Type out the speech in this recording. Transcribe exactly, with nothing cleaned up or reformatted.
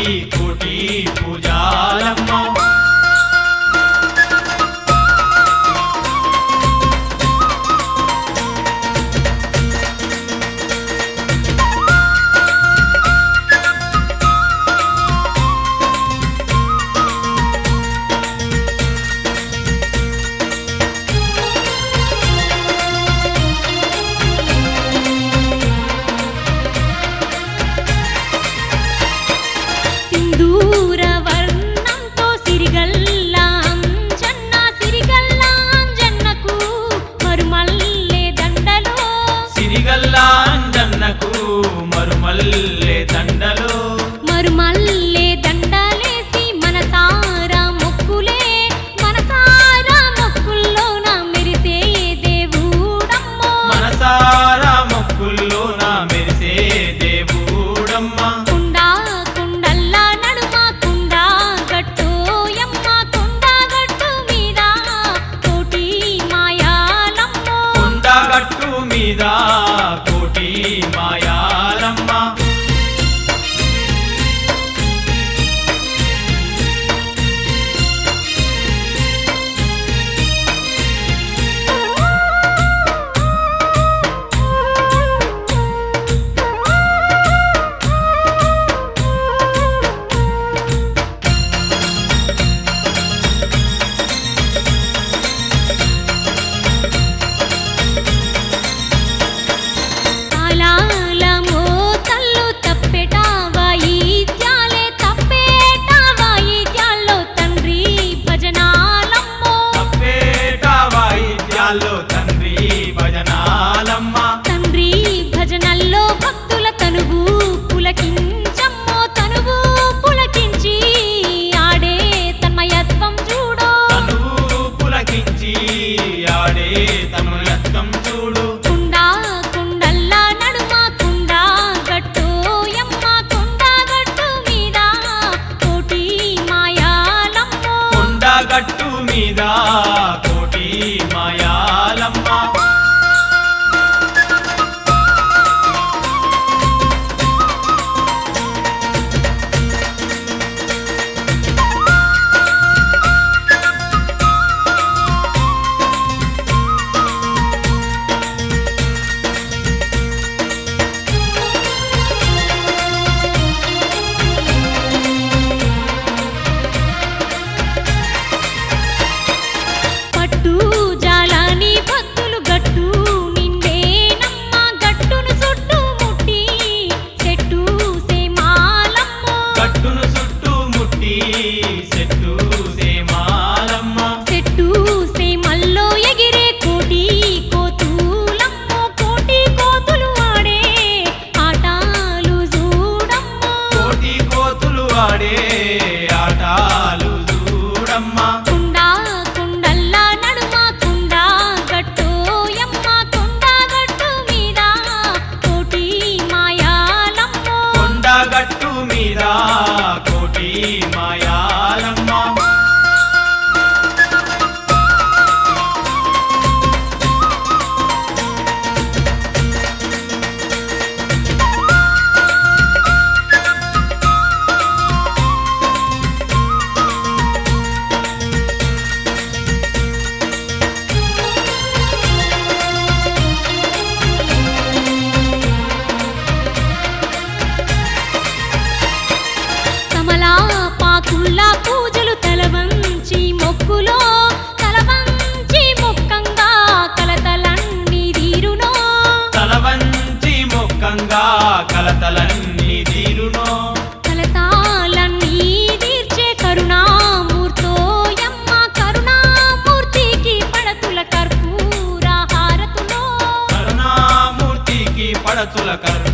కోటి పూజాలమ్మ సిరిగల్లాంజన్నకు మరుమల్లె దండలో మరుమల్లె దండలేసి మనసారా మొక్కులే మనసారా మొక్కుల్లోన మెరిసే దేవుడమ్మో మనసారా మొక్కుల్లోన మెరిసే దేవుడమ్మ కుండా కుండల్లా నడుమ కుండా గట్టోయమ్మ కుండా గట్టు మీద కోటి మాయాలమ్మో కుండా గట్టు మీద కోటి మాయాలమ్మ తండ్రి భజనాలమ్మ తండ్రి భజనల్లో భక్తుల తనువు పులకించమ్మో తనువు పులకించి ఆడే తన్మయత్వం చూడో తనువు పులకించి ఆడే తన్మయత్వం చూడు కుండా కుండల్లా నడుమ కుండా గట్టోయమ్మ కుండా గట్టు మీద కోటి మాయాలమ్మో కుండా గట్టు మీద కోటి మాయాలమ్మ పట్టు జాలాని భక్తులు గట్టు నిండేనమ్మ గట్టును చుట్టూ ముట్టి చెట్టు సేమాలమ్మో గట్టును చుట్టూ ముట్టి చెట్టు సేమాలమ్మ చెట్టు సేమల్లో ఎగిరే కోటి కోతులమ్మో కోటి కోతులు ఆడే ఆటాలు చూడమ్మో కోటి కోతులు ఆడే ఆటాలు చూడమ్మ కుండా కుండల్లా నడుమ కుండా గట్టోయమ్మ కుండా గట్టు మీద కోటి మాయాలమ్మో కొండ గట్టు మీద కోటి మాయాలమ్మ తమలాపాకుల్లా పూజలు తలవంచి మొక్కులో తలవంచి మొక్కంగా కలతలన్నీ తీరునో తలవంచి మొక్కంగా కలతలన్నీ తీరునో కలతాలన్నీ తీర్చే కరుణామూర్తోయమ్మ కరుణామూర్తికి పడతుల కర్పూర హారతులో కరుణామూర్తికి పడతుల కరుణ